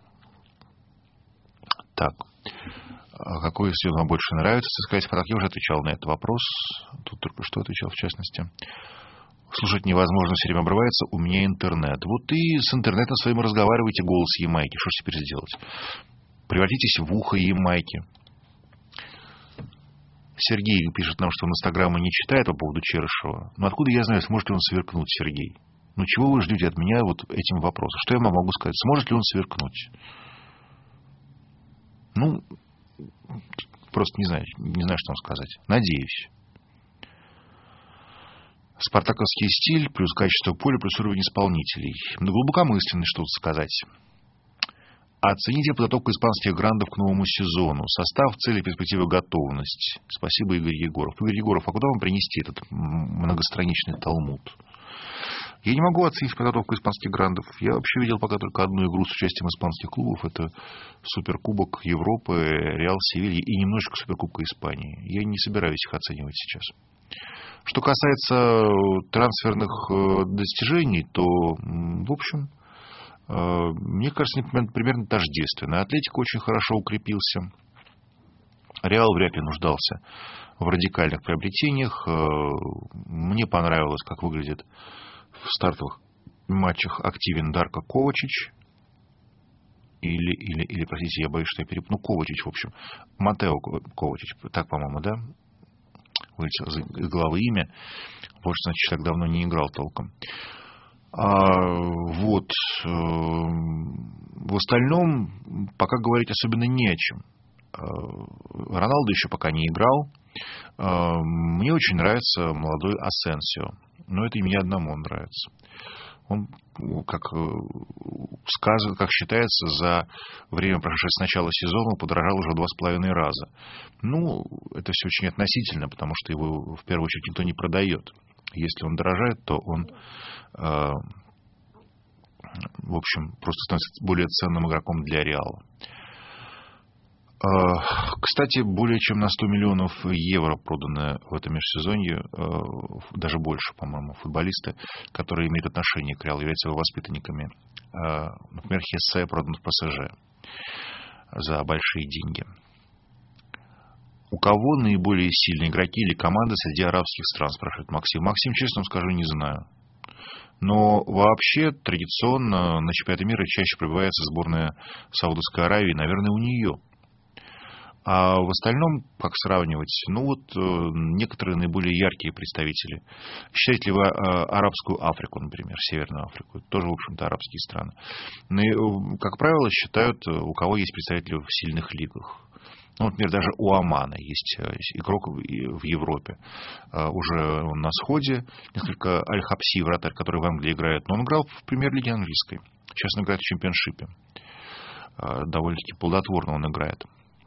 Так. Какой стадион вам больше нравится? ЦСКА и «Спартак». Я уже отвечал на этот вопрос. Тут только что отвечал, в частности. Слушать невозможно, все время обрывается, у меня интернет. Вот и с интернетом своим разговаривайте, голос Ямайки. Что ж теперь сделать? превратитесь в ухо Ямайки. Сергей пишет нам, что он Инстаграма не читает по поводу Черышева. Но откуда я знаю, сможет ли он сверкнуть, Сергей? Ну, чего вы ждете от меня вот этим вопросом? Что я вам могу сказать? Сможет ли он сверкнуть? Ну, просто не знаю, что вам сказать. Надеюсь. Спартаковский стиль, плюс качество поля, плюс уровень исполнителей. Ну, глубокомысленно что-то сказать. Оцените подготовку испанских грандов к новому сезону. Состав, цели, перспективы, готовность. Спасибо, Игорь Егоров. Игорь Егоров, а куда вам принести этот многостраничный талмуд? Я не могу оценить подготовку испанских грандов. Я вообще видел пока только одну игру с участием испанских клубов. Это Суперкубок Европы, Реал Севилья и немножечко Суперкубка Испании. Я не собираюсь их оценивать сейчас. Что касается трансферных достижений, то, в общем, мне кажется, примерно тождественно. Атлетико очень хорошо укрепился. Реал вряд ли нуждался в радикальных приобретениях. Мне понравилось, как выглядит в стартовых матчах активен Дарко Ковачич. Или, простите, я боюсь, что я перепутал. Ковачич, в общем. Матео Ковачич. Так, по-моему, да? Вылетело из головы имя. Вот, значит, человек давно не играл толком. Вот. В остальном пока говорить особенно не о чем. Роналдо еще пока не играл. Мне очень нравится молодой Асенсио. Но это и мне одному он нравится. Он, как считается, за время, прошедшее с начала сезона, подорожал уже в 2,5 раза. Ну, это все очень относительно, потому что его в первую очередь никто не продает. Если он дорожает, то он, в общем, просто становится более ценным игроком для Реала. Кстати, более чем на 100 миллионов евро проданы в этом межсезонье, даже больше, по-моему, футболисты, которые имеют отношение к Реалу, являются его воспитанниками. Например, Хессе продан в ПСЖ за большие деньги. У кого наиболее сильные игроки или команды среди арабских стран, спрашивает Максим. Максим, честно скажу, не знаю. Но вообще традиционно на чемпионате мира чаще пробивается сборная Саудовской Аравии, наверное, у нее. А в остальном, как сравнивать? Ну вот некоторые наиболее яркие представители. Считаете ли вы арабскую Африку, например, Северную Африку? Это тоже, в общем-то, арабские страны. Но, как правило, считают, у кого есть представители в сильных лигах. Ну, например, даже у Омана есть игрок в Европе. Уже он на сходе. Несколько Аль-Хабси, вратарь, который в Англии играет. Но он играл в премьер-лиге английской. Сейчас он играет в чемпионшипе. Довольно-таки плодотворно он играет.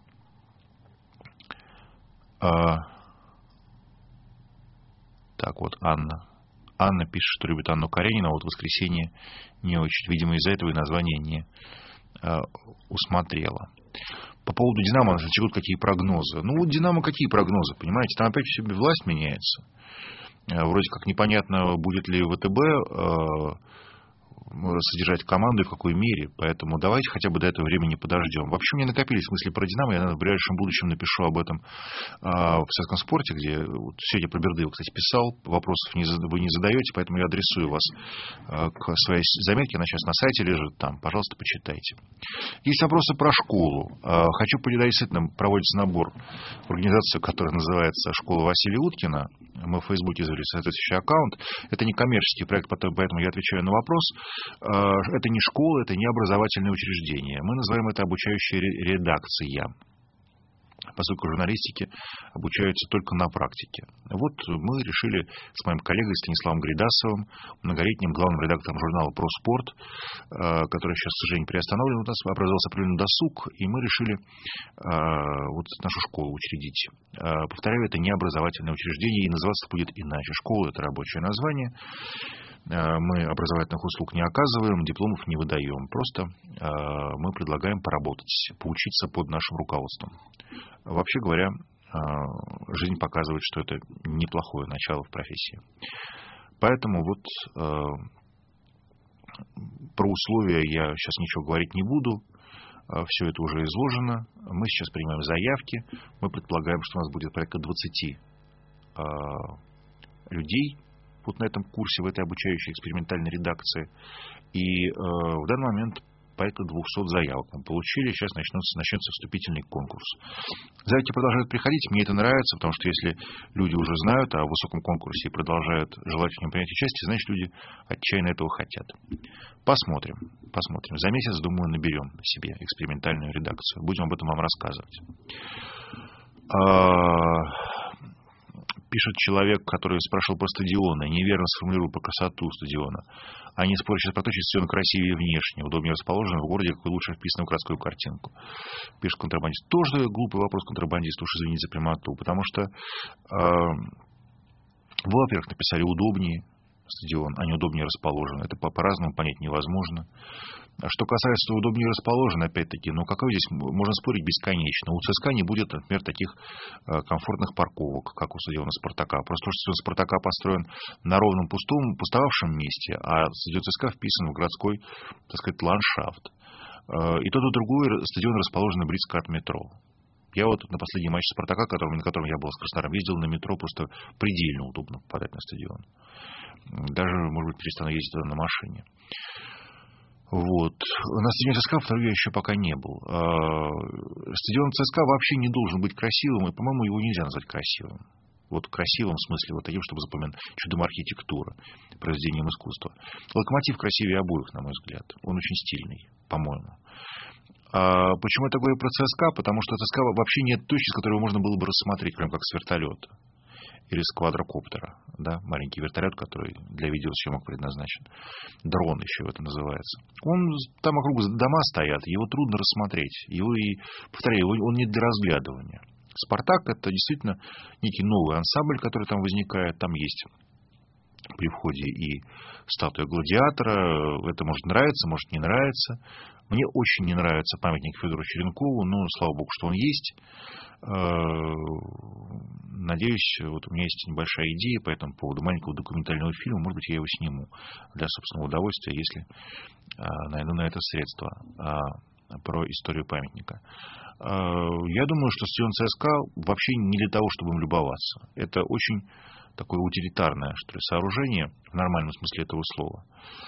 Так вот, Анна. Анна пишет, что любит Анну Каренину, а вот «Воскресенье» не очень. Видимо, из-за этого и название не усмотрела. По поводу «Динамо» засекут какие прогнозы. Ну, вот «Динамо» какие прогнозы, понимаете? Там опять себе власть меняется. Вроде как непонятно, будет ли ВТБ содержать команду и в какой мере. Поэтому давайте хотя бы до этого времени подождем. Вообще, у меня накопились мысли про «Динамо». Я в ближайшем будущем напишу об этом в «Советском спорте», где вот, сегодня про Бердыева, кстати, писал. Вопросов вы не задаете, поэтому я адресую вас к своей заметке. Она сейчас на сайте лежит там. Пожалуйста, почитайте. Есть вопросы про школу. Хочу поделиться, действительно, проводится набор в организацию, которая называется «Школа Василия Уткина». Мы в Фейсбуке завели соответствующий аккаунт. Это не коммерческий проект, поэтому я отвечаю на вопрос. Это не школа, это не образовательное учреждение. Мы называем это обучающая редакция, поскольку журналистики обучаются только на практике. Вот мы решили с моим коллегой Станиславом Гридасовым, многолетним главным редактором журнала «Про спорт», который сейчас, к сожалению, приостановлен, у нас образовался определенный досуг, и мы решили вот нашу школу учредить. Повторяю, это не образовательное учреждение, и называться будет иначе. Школа – это рабочее название. Мы образовательных услуг не оказываем, дипломов не выдаем. Просто мы предлагаем поработать, поучиться под нашим руководством. Вообще говоря, жизнь показывает, что это неплохое начало в профессии. Поэтому вот про условия я сейчас ничего говорить не буду. Все это уже изложено. Мы сейчас принимаем заявки. Мы предполагаем, что у нас будет порядка 20 людей вот на этом курсе, в этой обучающей экспериментальной редакции. И в данный момент порядка 200 заявок мы получили. Сейчас начнется вступительный конкурс. Заявки продолжают приходить. Мне это нравится, потому что если люди уже знают о высоком конкурсе и продолжают желать в нем принять участие, значит, люди отчаянно этого хотят. Посмотрим. За месяц, думаю, наберем себе экспериментальную редакцию. Будем об этом вам рассказывать. Пишет человек, который спрашивал про стадионы, неверно сформулировал про красоту стадиона. Они спорят сейчас про то, что стадион красивее внешне, удобнее расположен в городе, какой лучше вписан в городскую картинку. Пишет контрабандист. Тоже глупый вопрос контрабандиста, уж извините за прямоту, потому что вы, во-первых, написали удобнее стадион, а не удобнее расположен. Это по-разному понять невозможно. А что касается удобнее расположен, опять-таки, какой здесь можно спорить бесконечно. У ЦСКА не будет, например, таких комфортных парковок, как у стадиона «Спартака». Просто потому, что стадион «Спартака» построен на ровном пустовавшем месте, а стадион ЦСКА вписан в городской, так сказать, ландшафт. И тот, и другой стадион расположены близко от метро. Я вот на последний матч «Спартака», на котором я был с Краснодаром, ездил на метро, просто предельно удобно попадать на стадион. Даже, может быть, перестану ездить туда на машине. Вот. На стадионе ЦСКА, повторю, я еще пока не был. Стадион ЦСКА вообще не должен быть красивым, и, по-моему, его нельзя назвать красивым. Вот красивым в смысле вот таким, чтобы запоминать чудом архитектуры, произведением искусства. Локомотив красивее обоих, на мой взгляд. Он очень стильный, по-моему. Почему я так говорю про ЦСКА? Потому что ЦСКА вообще нет точки, с которой можно было бы рассмотреть, прям как с вертолета. Или с квадрокоптера, да, маленький вертолет, который для видеосъемок предназначен. Дрон еще это называется. Там вокруг дома стоят, его трудно рассмотреть. Повторяю, он не для разглядывания. «Спартак» — это действительно некий новый ансамбль, который там возникает. Там есть при входе и статуя гладиатора. Это может нравиться, может не нравиться. Мне очень не нравится памятник Федору Черенкову, но, слава богу, что он есть. Надеюсь, вот у меня есть небольшая идея по этому поводу маленького документального фильма. Может быть, я его сниму для собственного удовольствия, если найду на это средства про историю памятника. Я думаю, что стадион ЦСКА вообще не для того, чтобы им любоваться. Это очень такое утилитарное, что ли, сооружение, в нормальном смысле этого слова.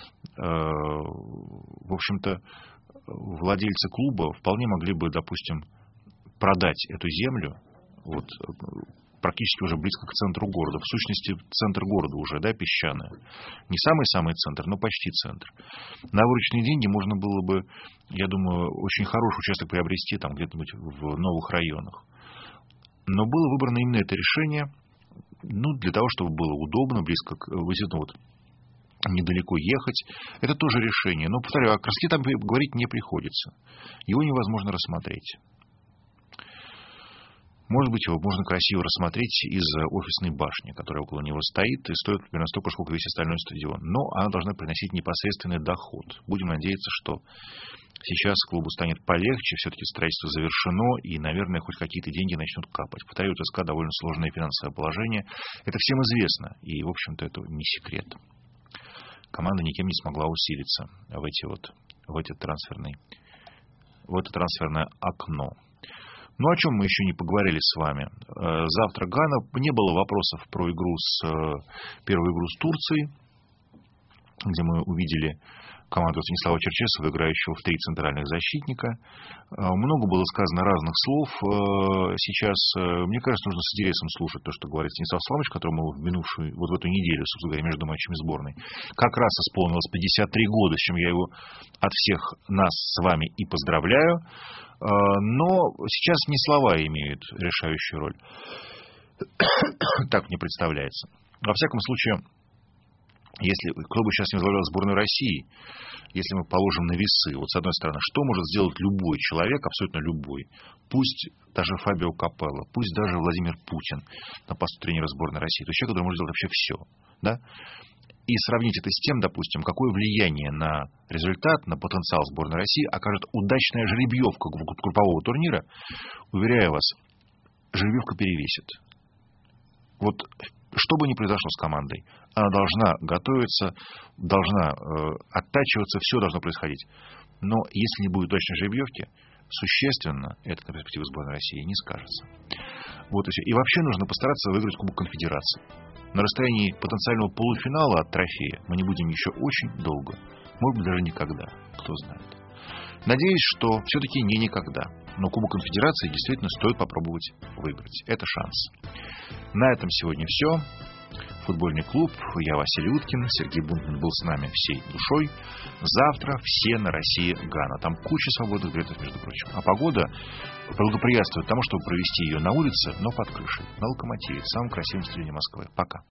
В общем-то, владельцы клуба вполне могли бы, допустим, продать эту землю практически уже близко к центру города. В сущности, центр города уже, да, песчаная. Не самый-самый центр, но почти центр. На вырученные деньги можно было бы, я думаю, очень хороший участок приобрести там где-нибудь в новых районах. Но было выбрано именно это решение, для того, чтобы было удобно, близко к недалеко ехать. Это тоже решение. Но, повторяю, о красоте там говорить не приходится. Его невозможно рассмотреть. Может быть, его можно красиво рассмотреть из офисной башни, которая около него стоит, и стоит примерно столько, сколько весь остальной стадион. Но она должна приносить непосредственный доход. Будем надеяться, что сейчас клубу станет полегче, все-таки строительство завершено, и, наверное, хоть какие-то деньги начнут капать. Повторяю, у ЦСКА довольно сложное финансовое положение. Это всем известно, и, в общем-то, это не секрет. Команда никем не смогла усилиться в это трансферное окно. О чем мы еще не поговорили с вами. Завтра Гана. Не было вопросов про первую игру с Турцией, где мы увидели команду Станислава Черчесова, играющего в 3 центральных защитника. Много было сказано разных слов. Сейчас, мне кажется, нужно с интересом слушать то, что говорит Станислав Саламович, которому в эту неделю, собственно говоря, между матчами сборной, как раз исполнилось 53 года, с чем я его от всех нас с вами и поздравляю. Но сейчас не слова имеют решающую роль. Так мне представляется. Во всяком случае, кто бы сейчас не возглавлял сборную России, если мы положим на весы, с одной стороны, что может сделать любой человек, абсолютно любой, пусть даже Фабио Капелло, пусть даже Владимир Путин на посту тренера сборной России, то есть человек, который может сделать вообще все, да? И сравнить это с тем, допустим, какое влияние на результат, на потенциал сборной России окажет удачная жеребьевка группового турнира, уверяю вас, жеребьевка перевесит. Что бы ни произошло с командой, она должна готовиться, должна оттачиваться, все должно происходить. Но если не будет удачной жеребьевки, существенно это на перспективу сборной России не скажется. И все. И вообще нужно постараться выиграть Кубок Конфедерации. На расстоянии потенциального полуфинала от трофея мы не будем еще очень долго. Может быть, даже никогда. Кто знает. Надеюсь, что все-таки не никогда. Но Кубок Конфедерации действительно стоит попробовать выиграть. Это шанс. На этом сегодня все. Футбольный клуб. Я Василий Уткин. Сергей Бунтман был с нами всей душой. Завтра все на Россия-Гана. Там куча свободных билетов, между прочим. А погода благоприятствует тому, чтобы провести ее на улице, но под крышей. На Локомотиве, в самом красивом стадионе Москвы. Пока.